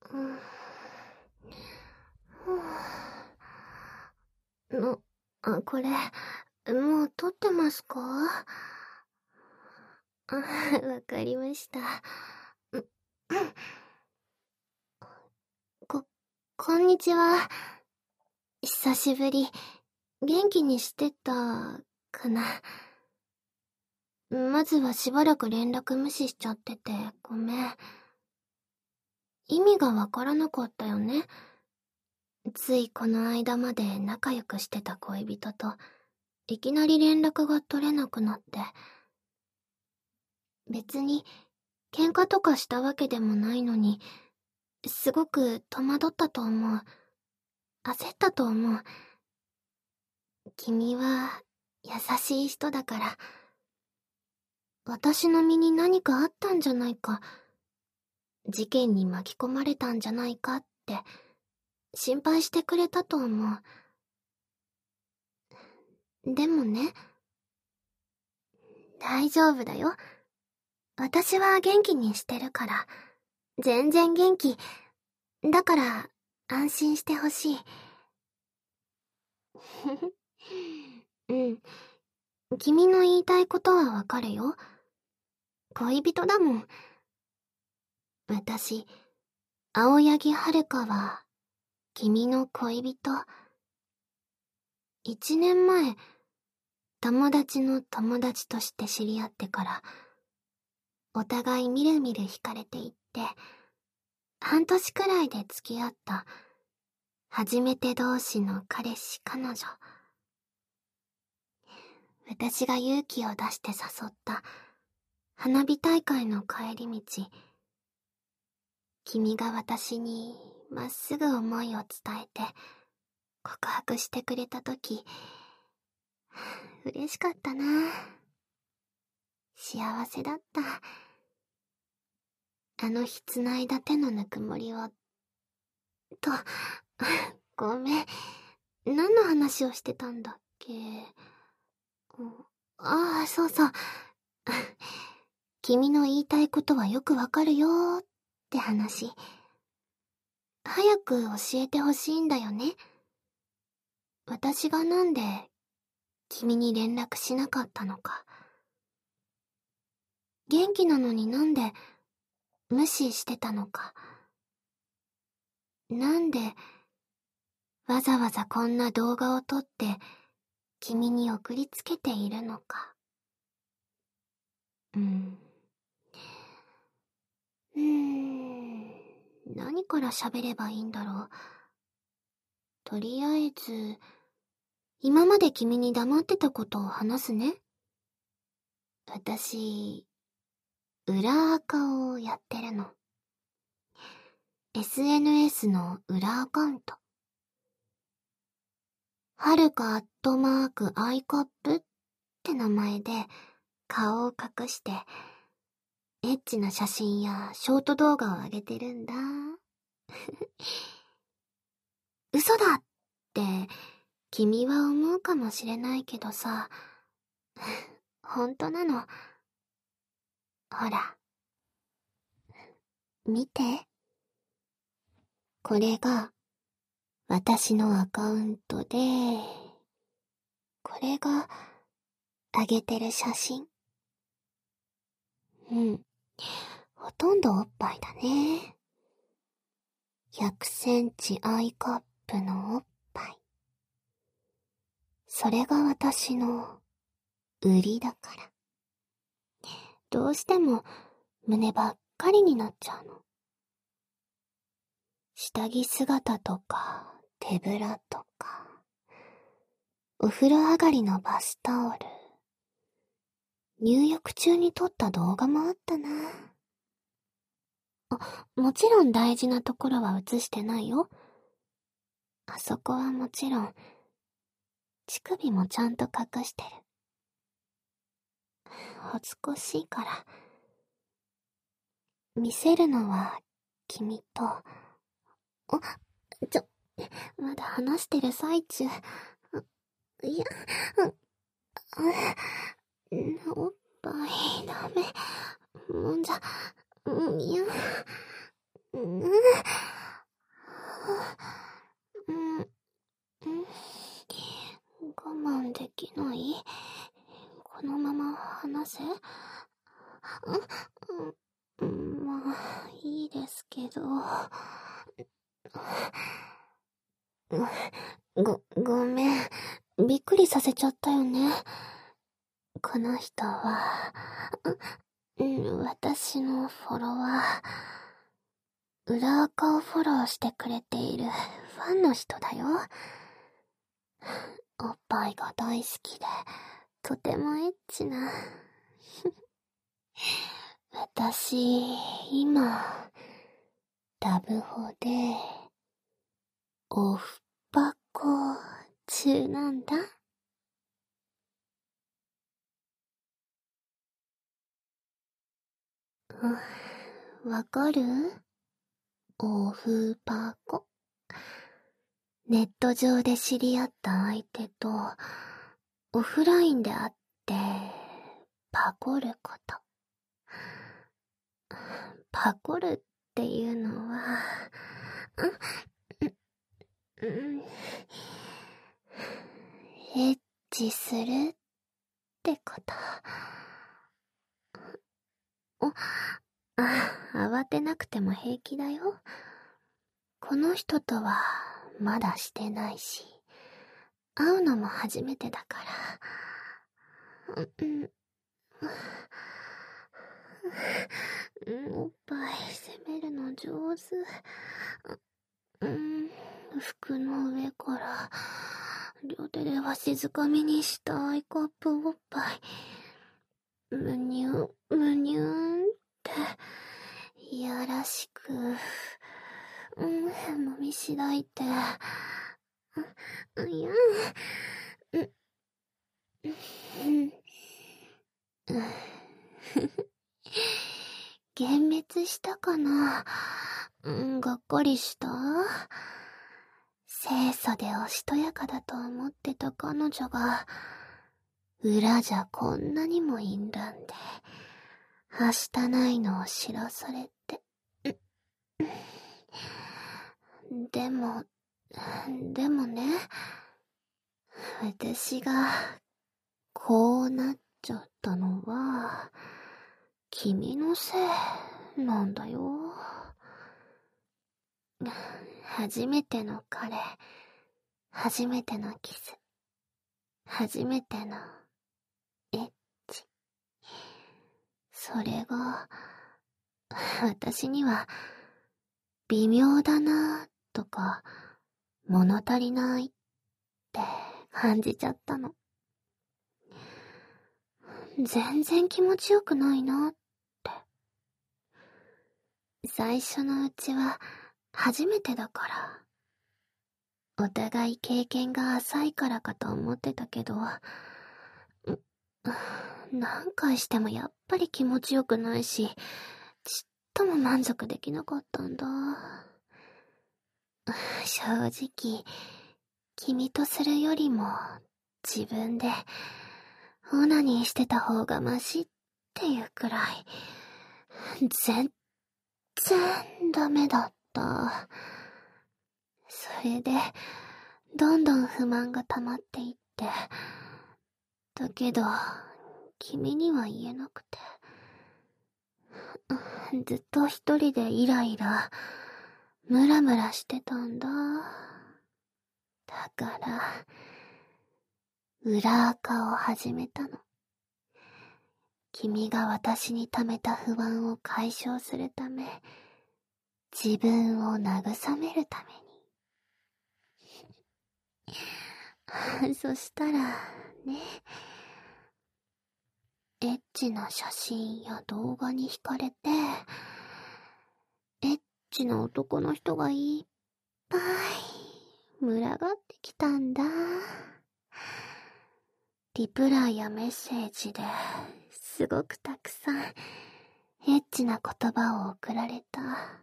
うん。これ、もう撮ってますか？わかりました。こ、こんにちは。久しぶり。元気にしてた、かな。まずはしばらく連絡無視しちゃってて、ごめん。意味がわからなかったよね。ついこの間まで仲良くしてた恋人と、いきなり連絡が取れなくなって。別に、喧嘩とかしたわけでもないのに、すごく戸惑ったと思う。焦ったと思う。君は、優しい人だから、私の身に何かあったんじゃないか、事件に巻き込まれたんじゃないかって、心配してくれたと思う。でもね、大丈夫だよ。私は元気にしてるから。全然元気。だから、安心してほしい。うん。君の言いたいことはわかるよ。恋人だもん。私、青柳遥香は、君の恋人。1年前、友達の友達として知り合ってから、お互いみるみる惹かれていって、半年くらいで付き合った、初めて同士の彼氏彼女。私が勇気を出して誘った花火大会の帰り道、君が私にまっすぐ思いを伝えて告白してくれたとき、嬉しかったな。幸せだった。あの日繋いだ手のぬくもりを、と、ごめん。何の話をしてたんだっけ。ああ、そうそう。君の言いたいことはよくわかるよーって話。早く教えてほしいんだよね。私がなんで君に連絡しなかったのか。元気なのになんで無視してたのか。なんでわざわざこんな動画を撮って君に送りつけているのか。何から喋ればいいんだろう。とりあえず、今まで君に黙ってたことを話すね。私、裏アカをやってるの。SNS の裏アカウント。はるかアットマークアイカップって名前で顔を隠して、エッチな写真やショート動画を上げてるんだ。嘘だって君は思うかもしれないけどさ、本当なの。ほら、見て。これが私のアカウントで、これが上げてる写真。ほとんどおっぱいだね。100センチアイカップのおっぱい。それが私の売りだから。どうしても胸ばっかりになっちゃうの。下着姿とか手ぶらとか、お風呂上がりのバスタオル、入浴中に撮った動画もあったな。もちろん大事なところは映してないよ。あそこはもちろん、乳首もちゃんと隠してる。恥ずかしいから。見せるのは、君と。まだ話してる最中。いや、おっぱいダメ。もんじゃ、いや、 話せ。まあ、いいですけど。ごめん。びっくりさせちゃったよね。この人は、私のフォロワー、裏垢をフォローしてくれているファンの人だよ。おっぱいが大好きで、とてもエッチな。私、今、ラブホで、オフパコ中なんだ。わかる？オフパコ。ネット上で知り合った相手と、オフラインで会って、パコること。パコるっていうのは、エッチするってこと。慌てなくても平気だよ。この人とはまだしてないし、会うのも初めてだから。おっぱい攻めるの上手。服の上から両手でわしづかみにしたアイカップおっぱい。むにゅーんって、いやらしく、もみしだいて、いや、幻滅したかな。がっかりした。清楚でおしとやかだと思ってた彼女が、裏じゃこんなにも淫乱で、はしたないのを知らされて。でもね、私が、こうなっちゃったのは、君のせいなんだよ。初めての彼、初めてのキス、初めてのエッチ。それが、私には、微妙だなとか、物足りないって感じちゃったの。全然気持ちよくないなって。最初のうちは初めてだから。お互い経験が浅いからかと思ってたけど、何回してもやっぱり気持ちよくないし、ちっとも満足できなかったんだ。正直、君とするよりも自分でオナニーしてた方がマシっていうくらい、全然ダメだった。それで、どんどん不満が溜まっていって、だけど、君には言えなくて、ずっと一人でイライラ、ムラムラしてたんだ。だから、裏垢を始めたの。君が私に溜めた不安を解消するため、自分を慰めるために。そしたら、ね、エッチな写真や動画に惹かれて、エッチな男の人がいっぱい群がってきたんだ。リプライやメッセージですごくたくさんエッチな言葉を送られた。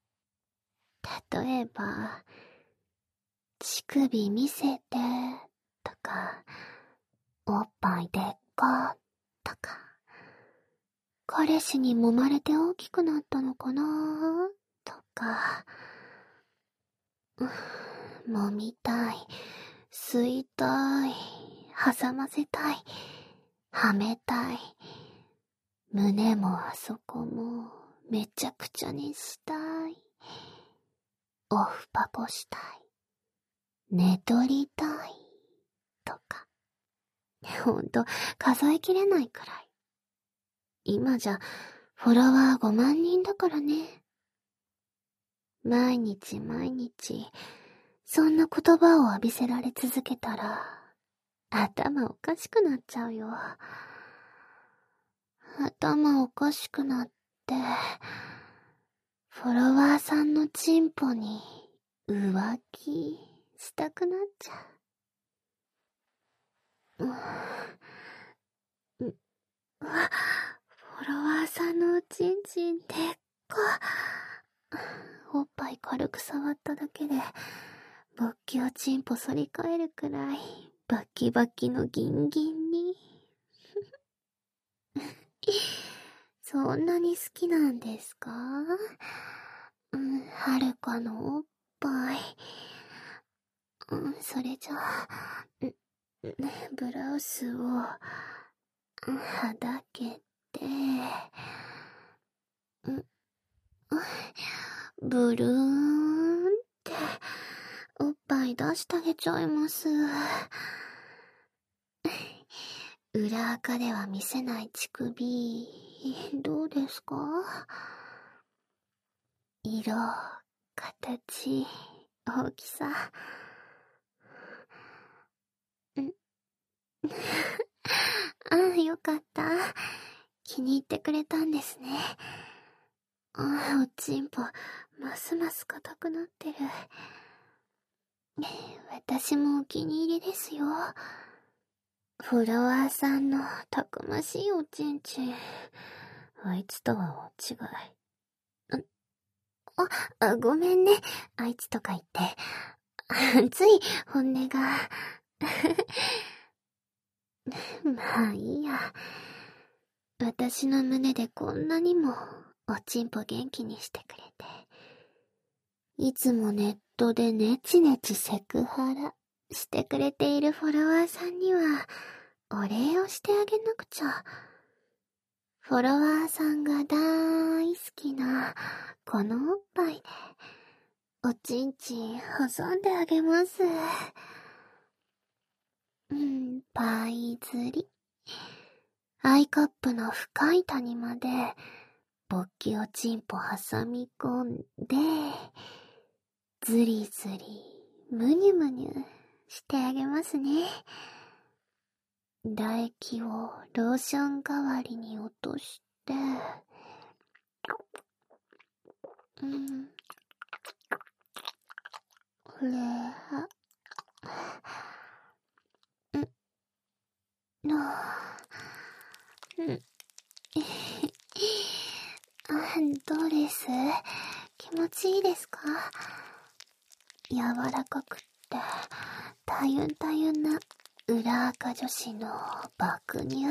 例えば、乳首見せてとか、おっぱいでっかとか、彼氏に揉まれて大きくなったのかなとか、揉みたい、吸いたい、挟ませたい、 はめたい。胸もあそこもめちゃくちゃにしたい。オフパポしたい。寝取りたい。とか。ほんと、数えきれないくらい。今じゃ、フォロワー5万人だからね。毎日毎日、そんな言葉を浴びせられ続けたら、頭おかしくなっちゃうよ。頭おかしくなって、フォロワーさんのチンポに浮気したくなっちゃう。フォロワーさんのおちんちんでっか。おっぱい軽く触っただけで、勃起をチンポ反り返るくらい、バッキバキのギンギンに。そんなに好きなんですか？はるかのおっぱい。それじゃあ、ブラウスを、はだけて、ブルーンって、おっぱい出してあげちゃいます。裏垢では見せない乳首、どうですか？色、形、大きさ。よかった。気に入ってくれたんですね。おちんぽ、ますます硬くなってる。私もお気に入りですよ。フォロワーさんのたくましいおちんちん。あいつとは大違い。ごめんね。あいつとか言って。つい本音が。まあいいや。私の胸でこんなにもおちんぽ元気にしてくれて。いつもネットでネチネチセクハラしてくれているフォロワーさんにはお礼をしてあげなくちゃ。フォロワーさんが大好きなこのおっぱいでおちんちん挟んであげます。パイ釣り。アイカップの深い谷まで勃起おちんぽ挟み込んで、ずりずり、むにゅむにゅしてあげますね。唾液をローション代わりに落として、これは、どうです？気持ちいいですか？柔らかくって、たゆんたゆんな裏垢女子の爆乳。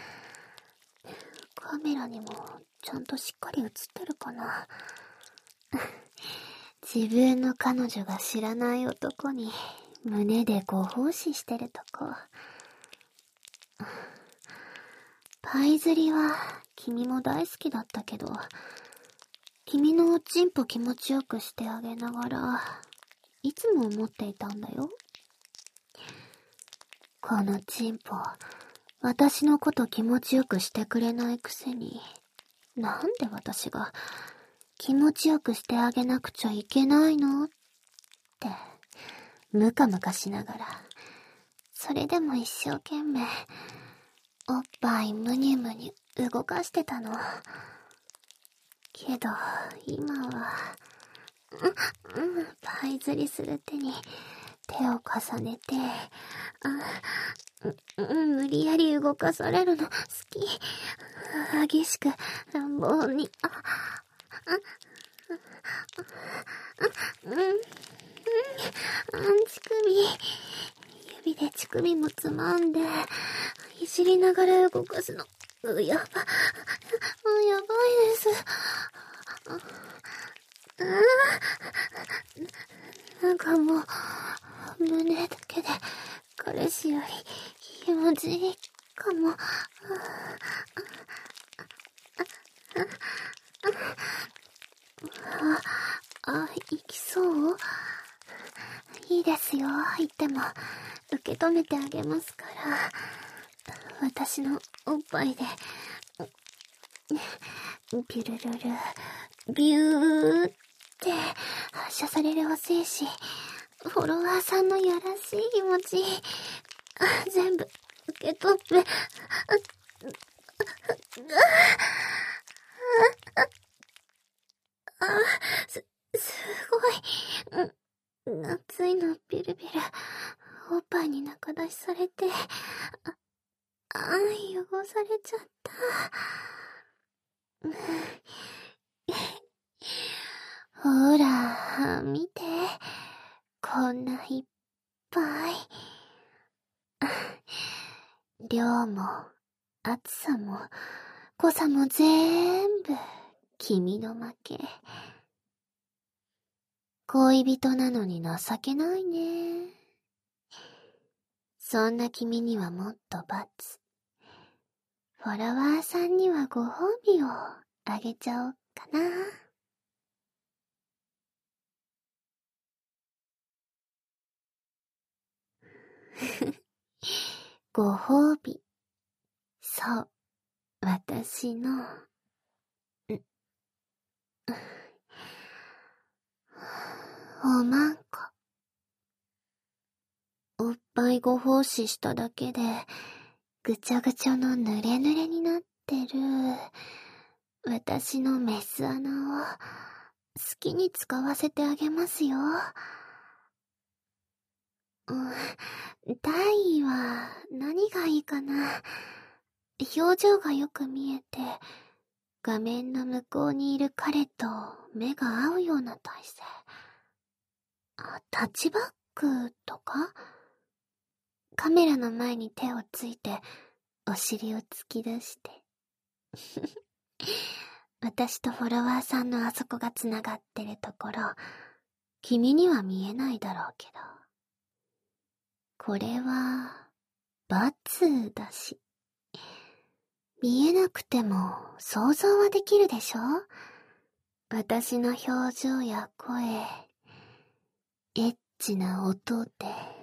カメラにもちゃんとしっかり映ってるかな。自分の彼女が知らない男に胸でご奉仕してるとこ。パイ釣りは君も大好きだったけど、君のおちんぽ気持ちよくしてあげながら、いつも思っていたんだよ。このちんぽ、私のこと気持ちよくしてくれないくせに、なんで私が気持ちよくしてあげなくちゃいけないのって、ムカムカしながら、それでも一生懸命、おっぱいむにゅむにゅ動かしてたの。けど、今は、パイ釣りする手に手を重ねて、無理やり動かされるの好き。激しく乱暴に、乳首、指で乳首もつまんで、いじりながら動かすの。やばいです。なんかもう、胸だけで彼氏より気持ちいいかも。行きそう？いいですよ、言っても。受け止めてあげますから。私のおっぱいで、ビュルルル、ビューって発射されるお精子、フォロワーさんのやらしい気持ち、全部受け止め、すごい。熱いのビルビル、おっぱいに中出しされて、汚されちゃった。ほら、見て。こんないっぱい。量も、厚さも、濃さも全部、君の負け。恋人なのに情けないね。そんな君にはもっと罰。フォロワーさんにはご褒美をあげちゃおうかな。ご褒美。そう、私の。おまんこ。おっぱいご奉仕しただけで、ぐちゃぐちゃの濡れ濡れになってる、私のメス穴を、好きに使わせてあげますよ。大意は何がいいかな。表情がよく見えて、画面の向こうにいる彼と目が合うような体勢。タッチバックとか？カメラの前に手をついて、お尻を突き出して。私とフォロワーさんのあそこがつながってるところ、君には見えないだろうけど。これは、罰だし。見えなくても想像はできるでしょ？私の表情や声、エッチな音で。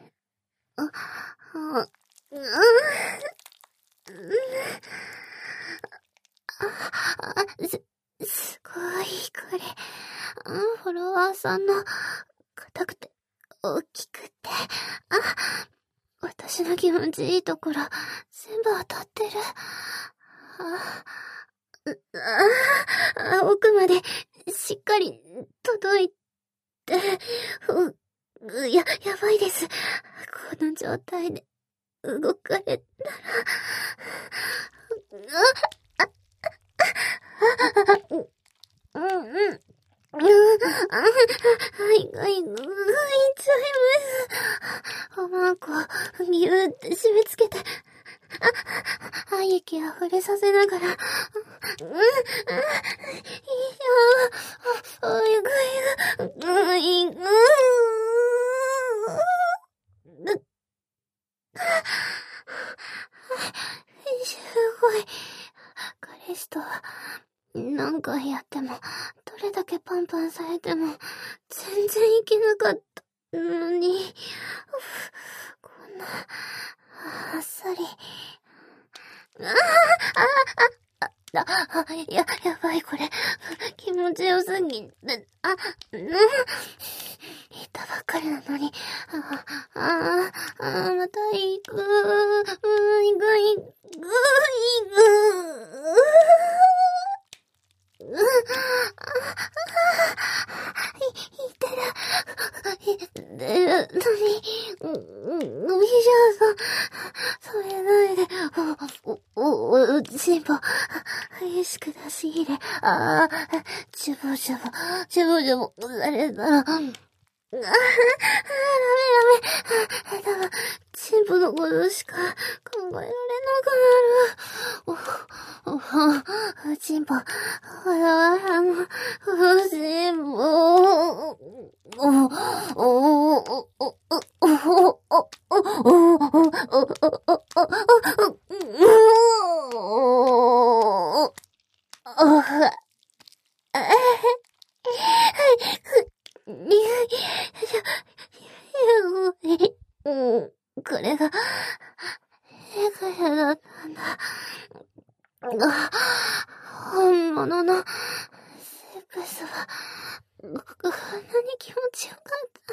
すごい、これ。フォロワーさんの、硬くて、大きくて、私の気持ちいいところ、全部当たってる。奥まで、しっかり、届いて、やばいです。この状態で、動かれたら、はい、いっちゃいます。おまんこ、ぎゅーって締め付けて、液溢れさせながら、いいよ、すごい。彼氏とは、何回やっても、どれだけパンパンされても、全然いけなかったのに、こんな、あっさり。やばいこれ。気持ちよすぎて、言ったばっかりなのに、また行く。それないで、チンポ、激しく出し入れ、ジュボジュボ、されたら、ダメ、チンポのことしか考えられなくなる。チンポ、チンポ、 これが、エクレだったんだ。本物のセックスは、こんなに気持ちよかった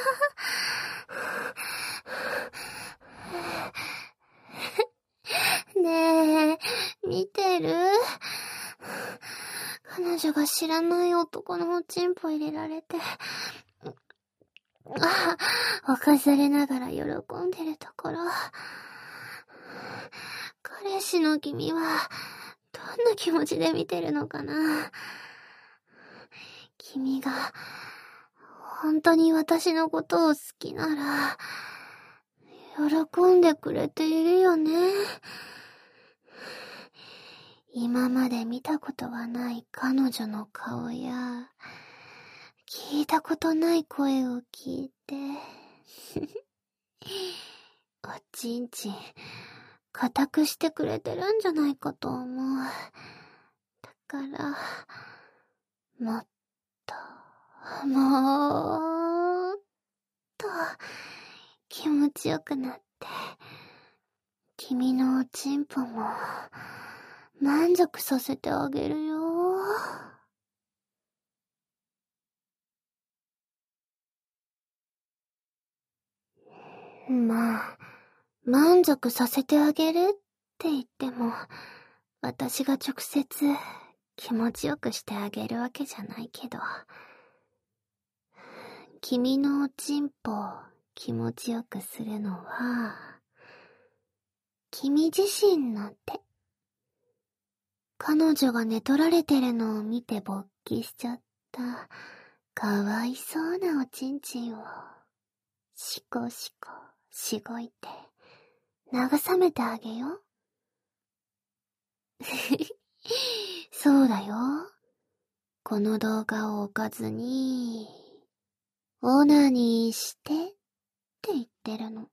んだ。ねえ、見てる？彼女が知らない男のおちんぽ入れられて、犯されながら喜んでるところ。彼氏の君は、どんな気持ちで見てるのかな？君が、本当に私のことを好きなら、喜んでくれているよね。今まで見たことがない彼女の顔や、聞いたことない声を聞いて、おちんちん、固くしてくれてるんじゃないかと思う。だから、もっと、もっと、気持ちよくなって、君のおちんぽも、満足させてあげるよ。まあ、満足させてあげるって言っても、私が直接気持ちよくしてあげるわけじゃないけど、君のおちんぽを気持ちよくするのは、君自身の手。彼女が寝取られてるのを見て勃起しちゃった、かわいそうなおちんちんを、しこしこしごいて、慰めてあげよう。そうだよ。この動画を置かずに、オナニーしてって言ってるの。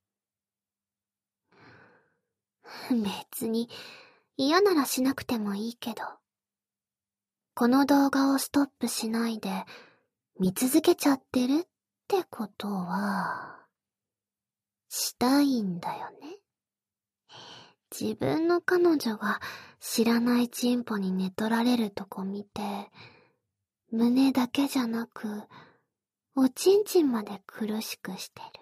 別に嫌ならしなくてもいいけど、この動画をストップしないで見続けちゃってるってことは、したいんだよね。自分の彼女が知らないチンポに寝取られるとこ見て、胸だけじゃなく、おちんちんまで苦しくしてる。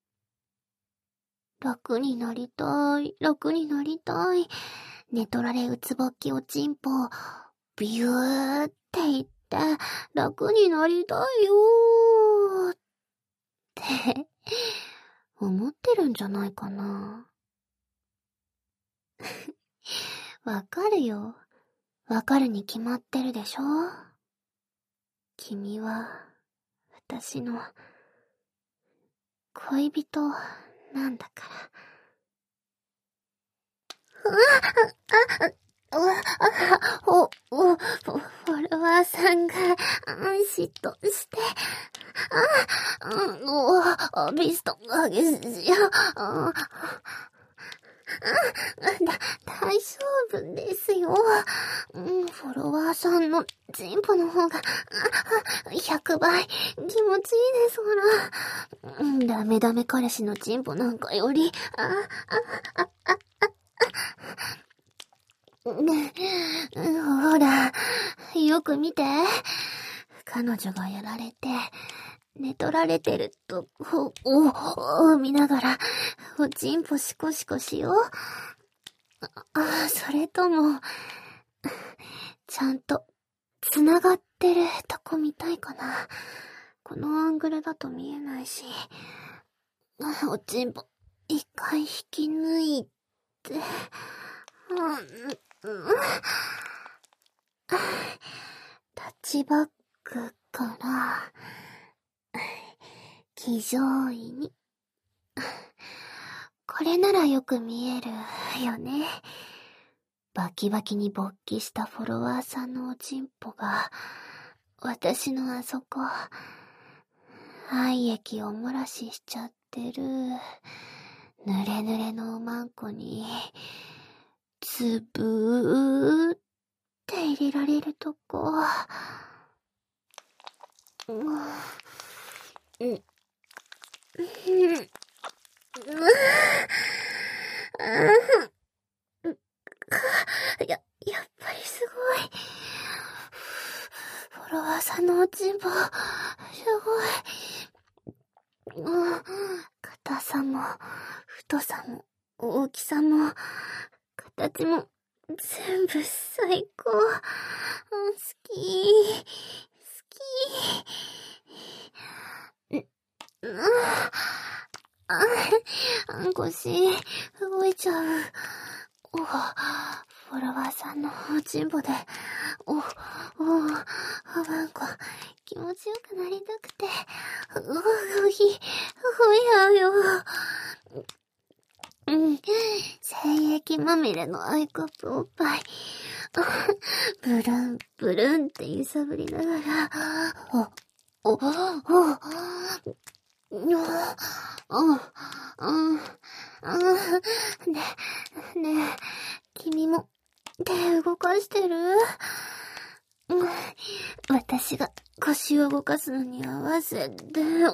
楽になりたい、楽になりたい。寝取られうつぼっきおちんぽ、ビューって言って、楽になりたいよーって、思ってるんじゃないかな。わかるよ。わかるに決まってるでしょ。君は、私の、恋人、なんだから。フォロワーさんが、嫉妬して、ビストが激しいよ。大丈夫ですよ。フォロワーさんのチンポの方が、100倍気持ちいいですから。ダメダメ彼氏のチンポなんかより、ほら、よく見て。彼女がやられて、寝取られてるとこを見ながら、おちんぽシコシコしよう。それとも、ちゃんと、繋がってるとこ見たいかな。このアングルだと見えないし、おちんぽ、一回引き抜いて、タッチバッグから、騎乗位に。これならよく見えるよね。バキバキに勃起したフォロワーさんのおちんぽが、私のあそこ、愛液を漏らししちゃってる、ぬれぬれのおまんこに、つぶーって入れられるとこ。 やっぱりすごい。フォロワーさんのおちんぽ、すごい。硬さも、太さも、大きさも、形も、全部最高。好き。腰、動いちゃう。フォロワーさんのおちんぽで、なんか、気持ちよくなりたくて、やよ。精液まみれのアイカップおっぱい。ブルンって揺さぶりながら、ねえ、君も手動かしてる？私が腰を動かすのに合わせて、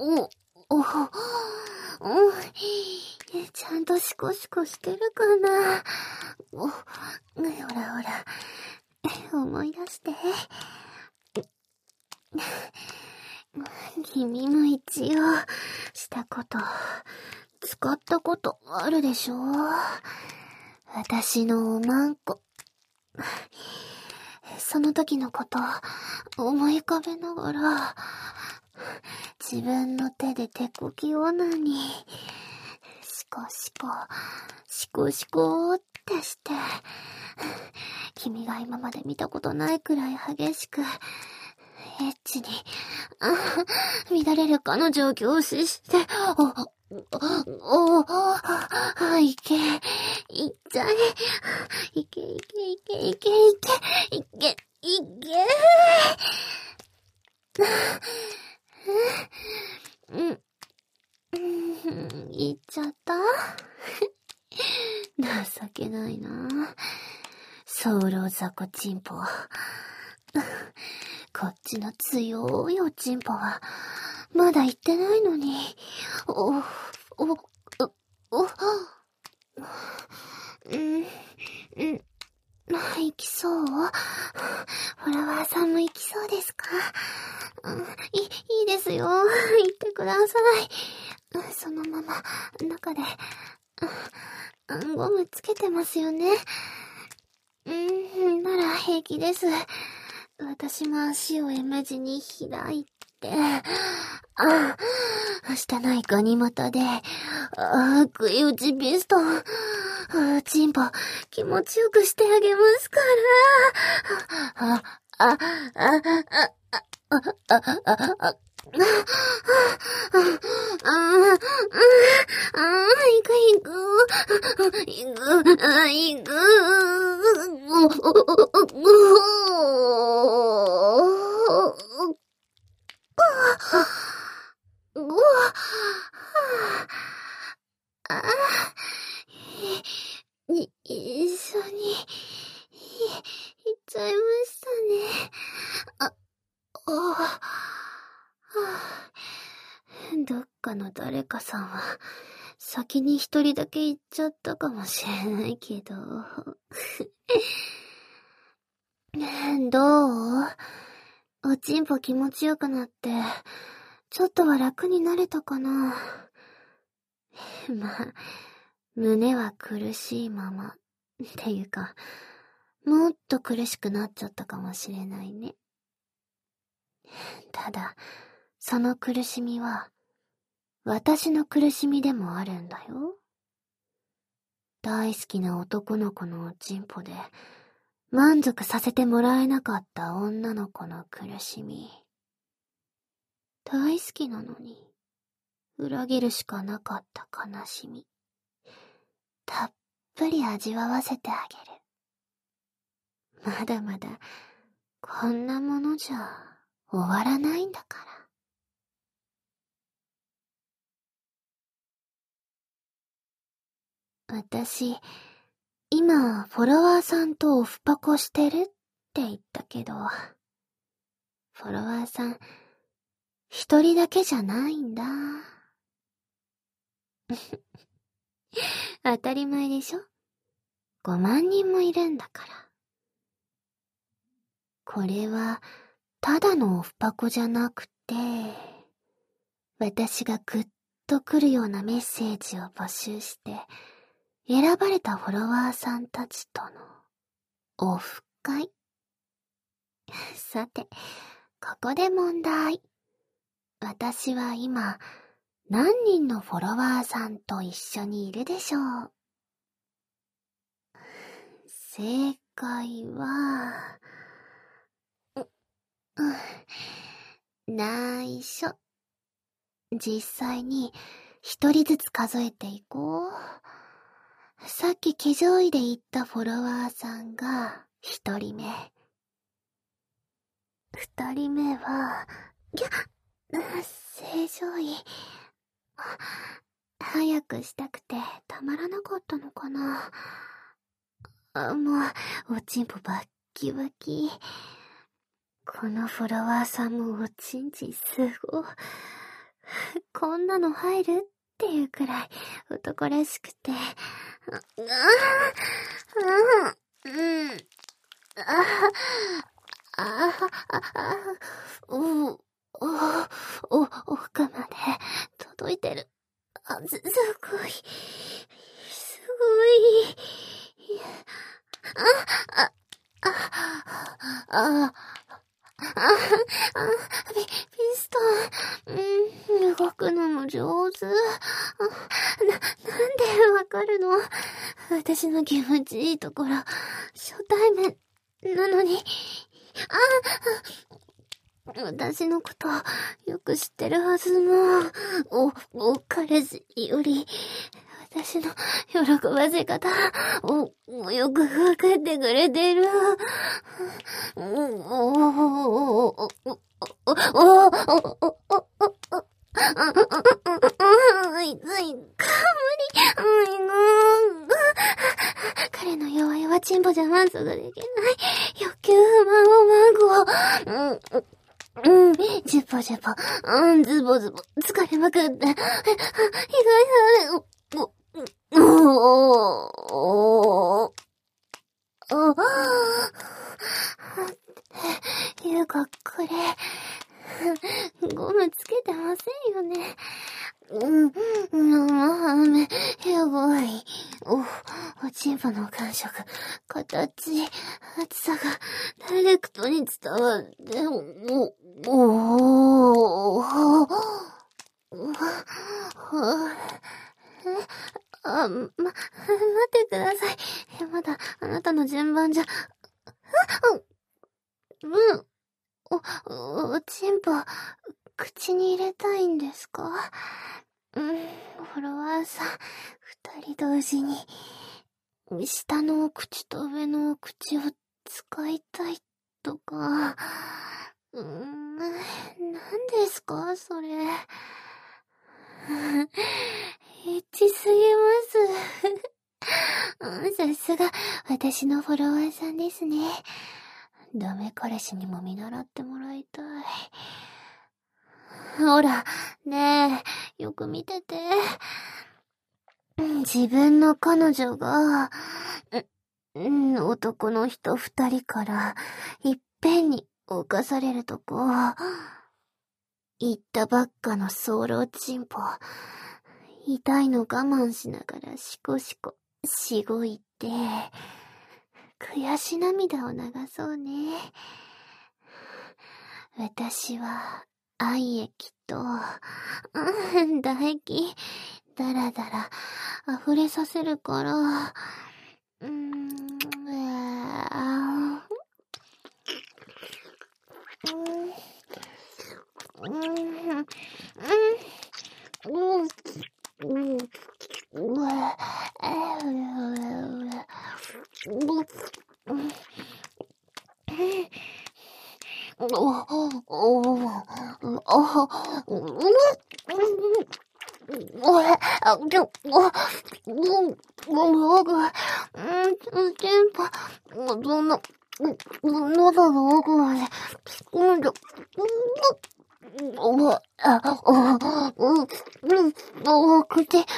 ちゃんとシコシコしてるかな？ほら、思い出して。君も一応、したこと、使ったことあるでしょ？私のおまんこ。その時のこと、思い浮かべながら、自分の手で手こきオナに、シコシコってして、君が今まで見たことないくらい激しく、エッチに、乱れる彼女を凝視して、いけ、いっちゃえ、いけ、いっちゃった情けないな。ソウルをザコチンポ。こっちの強いおちんぽは、まだ言ってないのに。行きそう？フォロワーさんも行きそうですか？いいですよ。行ってください。そのまま、中で、ゴムつけてますよね。なら平気です。私も足を M 字に開いて、汚いガニ股で、食い打ちピストン、チンポ、気持ちよくしてあげますから。行く。一緒に、行っちゃいましたね。どっかの誰かさんは、先に一人だけ行っちゃったかもしれないけど。どう？おちんぽ気持ちよくなって、ちょっとは楽になれたかな？まあ、胸は苦しいまま。っていうか、もっと苦しくなっちゃったかもしれないね。ただ、その苦しみは、私の苦しみでもあるんだよ。大好きな男の子のおちんぽで、満足させてもらえなかった女の子の苦しみ。大好きなのに、裏切るしかなかった悲しみ。たっぷり味わわせてあげる。まだまだ、こんなものじゃ終わらないんだから。私、今、フォロワーさんとオフパコしてるって言ったけど、フォロワーさん、一一人だけじゃないんだ。当たり前でしょ？ 5 万人もいるんだから。これは、ただのオフパコじゃなくて、私がグッとくるようなメッセージを募集して、選ばれたフォロワーさんたちとのオフ会。さて、ここで問題。私は今、何人のフォロワーさんと一緒にいるでしょう？正解は、内緒。実際に一人ずつ数えていこう。さっき騎乗位で言ったフォロワーさんが一人目。二人目は、正常位。早くしたくてたまらなかったのかな。もう、おちんぽバッキバキ。このフォロワーさんもおちんちすごい。こんなの入るっていうくらい男らしくて。奥まで届いてる。すごい。すごい。ピストン、動くのも上手。なんでわかるの？私の気持ちいいところ、初対面なのに。私のことよく知ってるはずの、彼氏より、私の喜ばせ方をよくわかってくれてる。彼の弱々チンポじゃ満足できない。欲求不満をマグを。ジュポジュポ、ズボズボ、疲れまくって、意外され、いうか、これ、ゴムつけてませんよね。やばい。おちんぽの感触、形、厚さがダイレクトに伝わって、待ってください。まだ、あなたの順番じゃ、おちんぽ、口に入れたいんですか？フォロワーさん、二人同時に、下のお口と上のお口を使いたいとか、何ですかそれ。エッチすぎます。さすが、私のフォロワーさんですね。ダメ彼氏にも見習ってもらいたい。ほら、ねえ、よく見てて。自分の彼女が、男の人2人からいっぺんに犯されるとこ、言ったばっかのソーロチンポ、痛いの我慢しながらシコシコ、しごいて、悔し涙を流そうね。私は、愛液と、唾液、だらだら、溢れさせるから、喉の奥まで突っ込んで、 くて、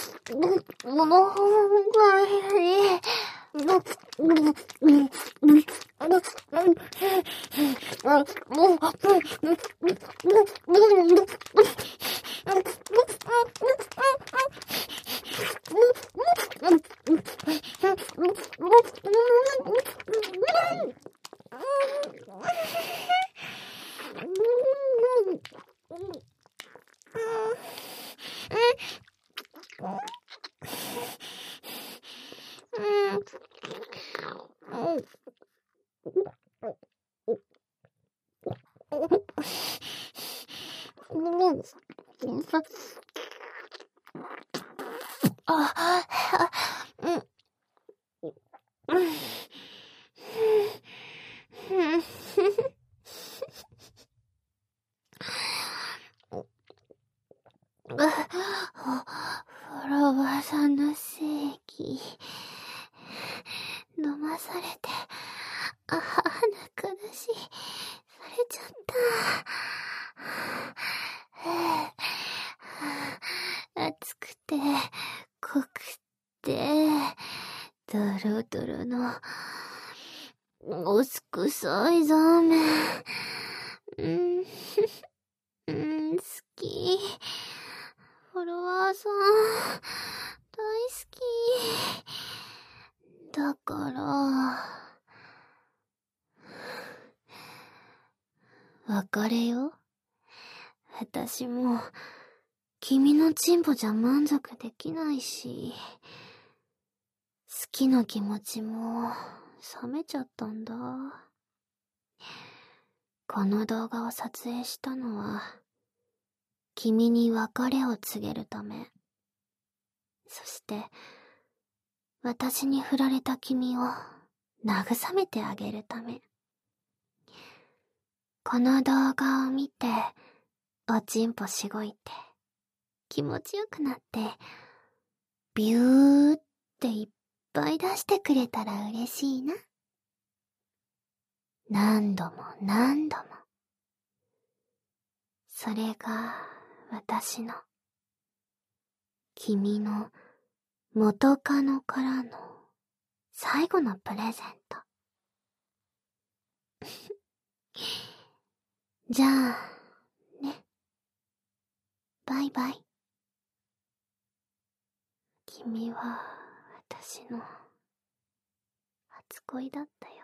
フォロワーさんの正義、飲まされて、鼻苦しい、されちゃった。熱くて、濃くて、ドロドロの、おすくさいザーメン。好き。フォロワーさん、大好き。だから、別れよ。私も、君のチンポじゃ満足できないし、好きの気持ちも、冷めちゃったんだ。この動画を撮影したのは、君に別れを告げるため。そして、私に振られた君を慰めてあげるため。この動画を見て、おちんぽしごいて、気持ちよくなって、ビューっていっぱい出してくれたら嬉しいな。何度も何度も。それが私の、君の元カノからの最後のプレゼント。じゃあ、ね。バイバイ。君は私の初恋だったよ。